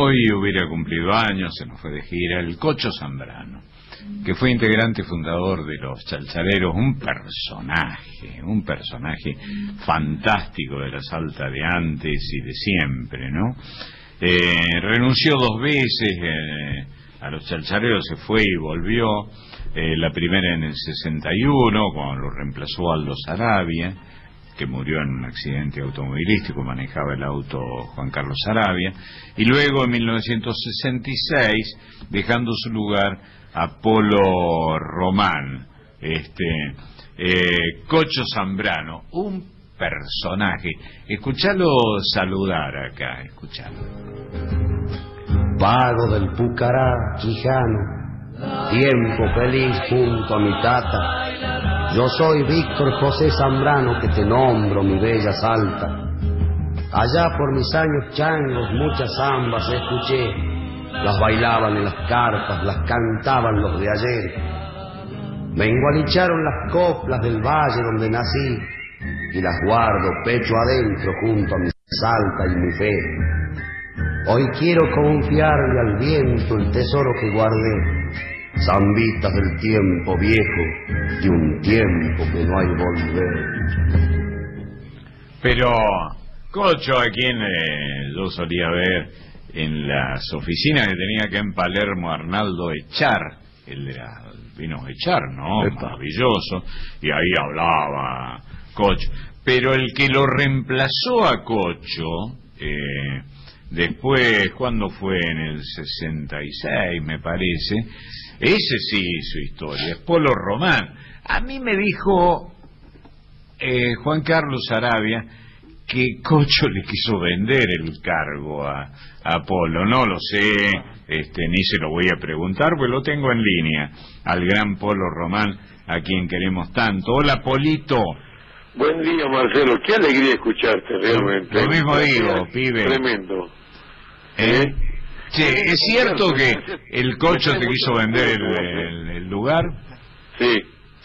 Hoy hubiera cumplido años, se nos fue de gira, el Cocho Zambrano, que fue integrante fundador de los Chalchaleros, un personaje fantástico de la Salta de antes y de siempre, ¿no? Renunció 2 veces a los Chalchaleros, se fue y volvió, la primera en el 61, cuando lo reemplazó Aldo Saravia, que murió en un accidente automovilístico, manejaba el auto Juan Carlos Saravia, y luego en 1966, dejando su lugar a Polo Román, Cocho Zambrano, un personaje. Escuchalo saludar acá, escuchalo. Vago del Pucará, Quijano, tiempo feliz junto a mi tata. Yo soy Víctor José Zambrano, que te nombro, mi bella Salta. Allá por mis años changos muchas zambas escuché, las bailaban en las carpas, las cantaban los de ayer. Me engualicharon las coplas del valle donde nací, y las guardo pecho adentro junto a mi Salta y mi fe. Hoy quiero confiarle al viento el tesoro que guardé, zambitas del tiempo viejo, de un tiempo que no hay volver. Pero Cocho, a quien yo solía ver en las oficinas que tenía acá en Palermo, Arnaldo Echar, él era vino Echar, ¿no? Maravilloso, y ahí hablaba Cocho. Pero el que lo reemplazó a Cocho, después, ¿cuándo fue? En el 66, me parece. Ese sí su historia, es Polo Román. A mí me dijo Juan Carlos Saravia que Cocho le quiso vender el cargo a Polo. No lo sé, ni se lo voy a preguntar, pues lo tengo en línea, al gran Polo Román, a quien queremos tanto. Hola, Polito. Buen día, Marcelo, qué alegría escucharte realmente. Lo mismo digo, pibe. Tremendo. Sí, ¿es cierto que el Cocho te quiso vender el lugar? Sí.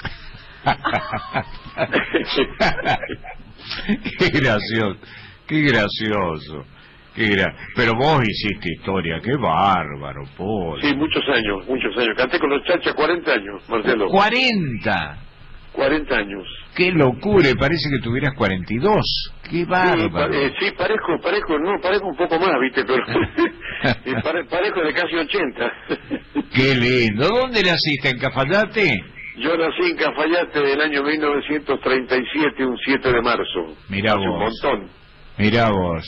Qué gracioso, qué gracioso. Pero vos hiciste historia, qué bárbaro, Polo. Sí, muchos años. Canté con los Chachas 40 años, Marcelo. ¡40! 40 años. ¡Qué locura! Parece que tuvieras 42. ¡Qué bárbaro! Sí, parezco un poco más, ¿viste? Pero parezco de casi 80. ¡Qué lindo! ¿Dónde naciste? ¿En Cafayate? Yo nací en Cafayate del año 1937, un 7 de marzo. Mirá Hace vos. un montón. Mirá vos.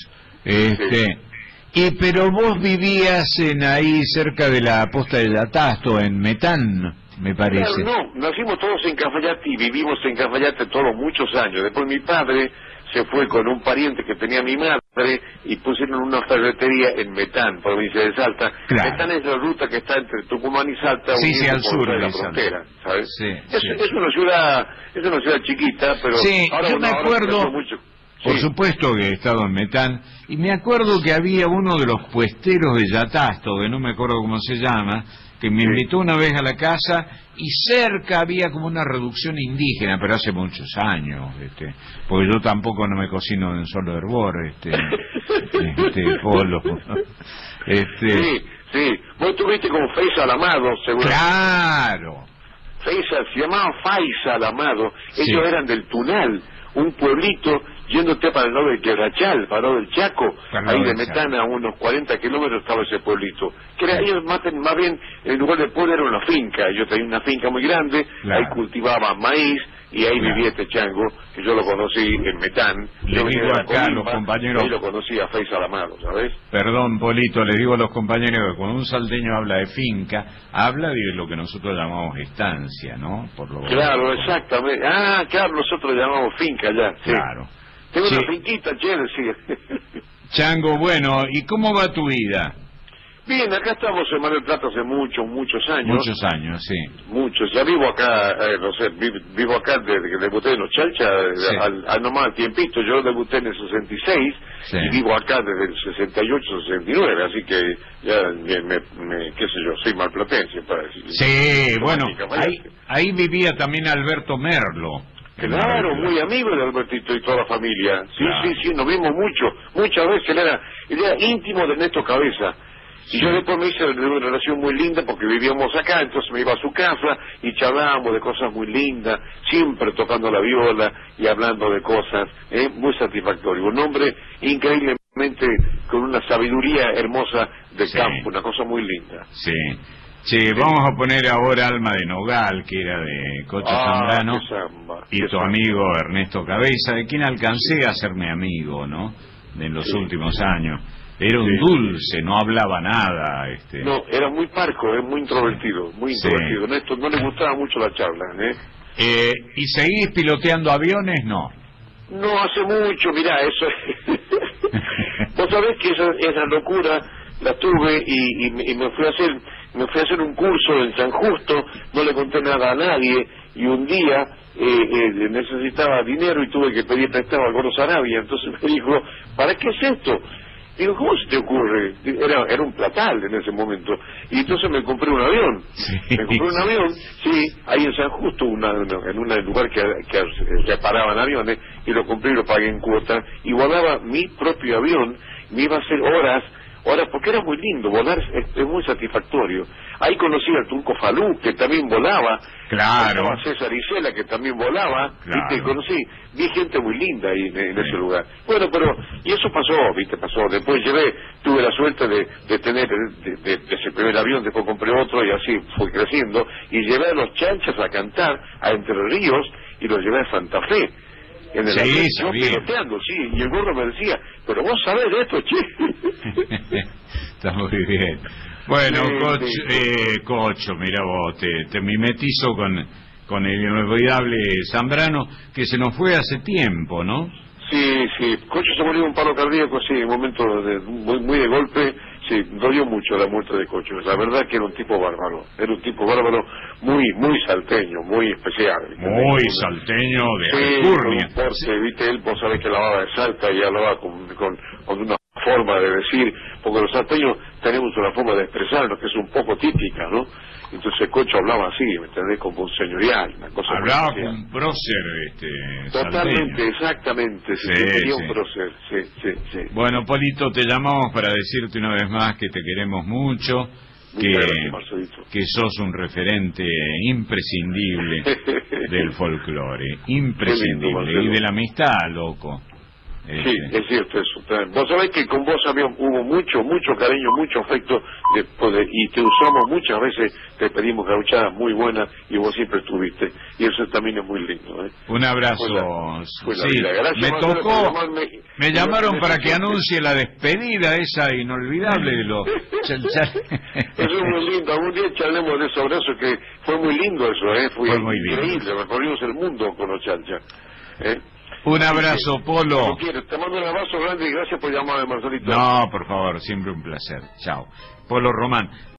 Pero vos vivías ahí cerca de la posta del Atasto, en Metán, me parece. Claro, no, nacimos todos en Cafayate y vivimos en Cafayate todos muchos años. Después mi padre se fue con un pariente que tenía mi madre y pusieron una ferretería en Metán, provincia de Salta. Claro. Metán es la ruta que está entre Tucumán y Salta, sí, al sur de de la frontera, ¿sabes? Sí, es una ciudad chiquita, pero sí, ahora yo me acuerdo. Mucho. Por Sí. supuesto que he estado en Metán, y me acuerdo que había uno de los puesteros de Yatasto, que no me acuerdo cómo se llama, que me invitó una vez a la casa, y cerca había como una reducción indígena, pero hace muchos años, porque yo tampoco no me cocino en solo hervor, Polo. Sí. Vos tuviste con Faisal Amado, seguro. Claro. Faisal, se llamaba Faisal Amado. Ellos eran del Tunal, un pueblito yéndote para el lado de Quebrachal, para el lado del Chaco, ahí de Metán a unos 40 kilómetros estaba ese pueblito. Que era, ellos más bien, en lugar de pueblo era una finca. Yo tenía una finca muy grande, ahí cultivaban maíz, y ahí vivía este chango, que yo lo conocí en Metán. Le digo acá a los compañeros... Ahí lo conocí a Faisal Amado, ¿sabes? Perdón, Polito, le digo a los compañeros que cuando un salteño habla de finca, habla de lo que nosotros llamamos estancia, ¿no? Claro, exactamente. Ah, claro, nosotros llamamos finca ya. Sí. Claro. Tengo una finquita, chévere, sí. Chango, bueno, ¿y cómo va tu vida? Bien, acá estamos en Mar del Plata hace muchos años. Muchos años, sí. Muchos. Ya vivo acá, no sé, vivo acá desde que debuté en los Chalchas, al nomás tiempito. Yo debuté en el 66 y vivo acá desde el 68, 69, así que ya, qué sé yo, soy marplatense, para decir. Sí, bueno, ahí vivía también Alberto Merlo. Claro, muy amigo de Albertito y toda la familia. Sí, claro. Sí, nos vimos muchas veces. Él era íntimo de Ernesto Cabeza. Y yo después me hice una relación muy linda porque vivíamos acá, entonces me iba a su casa y charlábamos de cosas muy lindas, siempre tocando la viola y hablando de cosas muy satisfactorias. Un hombre increíblemente con una sabiduría hermosa de campo, una cosa muy linda. Sí. Sí, vamos a poner ahora Alma de Nogal, que era de Cocho Zambrano, y tu amigo Ernesto Cabeza, de quien alcancé a hacerme amigo, ¿no? En los últimos años. Era un dulce, no hablaba nada. No, era muy parco, muy introvertido, muy introvertido. Ernesto no le gustaba mucho la charla, ¿Y seguís piloteando aviones? No. No, hace mucho, mirá, eso... Vos sabés que esa locura la tuve y me fui a hacer un curso en San Justo, no le conté nada a nadie, y un día necesitaba dinero y tuve que pedir prestado al Gordo Sarabia. Entonces me dijo, ¿para qué es esto? Digo, ¿cómo se te ocurre? Era un platal en ese momento. Y entonces me compré un avión. Me compré un avión, ahí en San Justo, en un lugar que paraban aviones, y lo compré y lo pagué en cuota, y volaba mi propio avión, me iba a hacer horas, porque era muy lindo, volar es muy satisfactorio. Ahí conocí al Turco Falú, que también volaba. Claro. A César Isela, que también volaba. Claro. ¿Viste? Vi gente muy linda ahí en ese lugar. Bueno, y eso pasó. Después tuve la suerte de tener de ese primer avión, después compré otro y así fui creciendo. Y llevé a los chanchas a cantar a Entre Ríos y los llevé a Santa Fe. En el avión, yo piloteando, y el Gordo me decía, pero vos sabés de esto, che. Está muy bien. Bueno, Cocho, mira vos, te mimetizo con el inolvidable Zambrano, que se nos fue hace tiempo, ¿no? Sí, Cocho se murió de un paro cardíaco, un momento muy de golpe. Sí, dolió mucho la muerte de Cocho. La verdad que era un tipo bárbaro. Era un tipo bárbaro, muy salteño, muy especial. Muy salteño de alcurnia. Viste, él, vos sabés que hablaba de Salta y hablaba con una forma de decir, porque los salteños tenemos una forma de expresarnos que es un poco típica, ¿no? Entonces Cocho hablaba así, ¿me entendés? Como un señorial, una cosa. Hablaba como un prócer, Totalmente, salteño. Exactamente, tenía un prócer, sí. Bueno, Polito, te llamamos para decirte una vez más que te queremos mucho, que sos un referente imprescindible del folclore, imprescindible, y de la amistad, loco. Sí, es cierto eso. Vos sabés que con vos hubo mucho cariño, mucho afecto, y te usamos muchas veces, te pedimos gauchadas muy buenas y vos siempre estuviste. Y eso también es muy lindo. Un abrazo. Me llamaron para que anuncie la despedida esa inolvidable de los Chalchal. Eso es muy lindo. Algún día charlemos de eso, abrazo, que fue muy lindo eso, fue muy increíble. Recorrimos el mundo con los Chalchas. Un abrazo, Polo. Te mando un abrazo grande y gracias por llamarme, Marcelito. No, por favor, siempre un placer. Chao. Polo Román.